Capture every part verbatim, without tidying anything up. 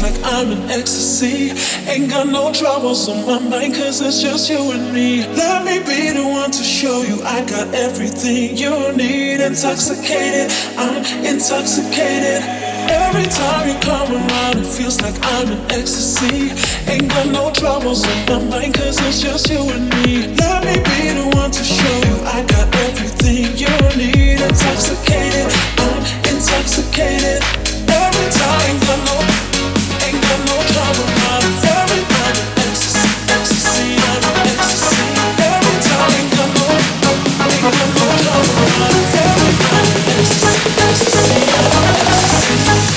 like I'm in ecstasy. Ain't got no troubles on my mind, cause it's just you and me. Let me be the one to show you I got everything you need. Intoxicated, I'm intoxicated. Every time you come around, it feels like I'm in ecstasy. Ain't got no troubles on my mind, cause it's just you and me. Let me be the one to show you I got everything you need. Intoxicated, I'm intoxicated. Every time, ain't got no, ain't got no trouble around. Every time, ecstasy, ecstasy, I'm in ecstasy. Every time, ain't got no, ain't got no trouble around. Every time, ecstasy, ecstasy, I'm in ecstasy.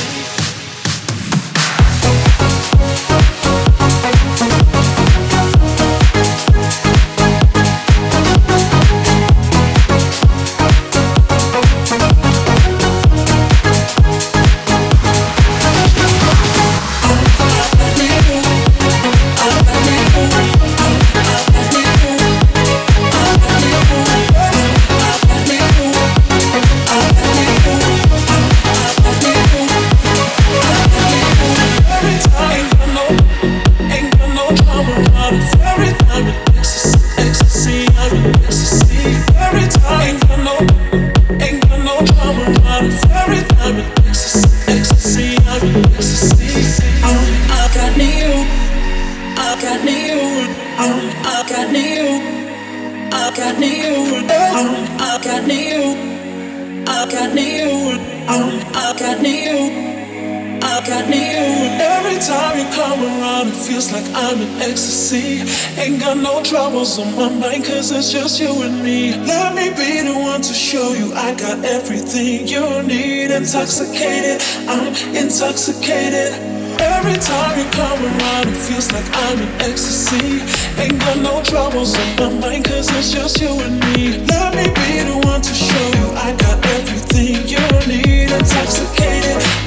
On my mind, cause it's just you and me. Let me be the one to show you I got everything you need. Intoxicated, I'm intoxicated. Every time you come around, it feels like I'm in ecstasy. Ain't got no troubles on my mind, cause it's just you and me. Let me be the one to show you I got everything you need. Intoxicated,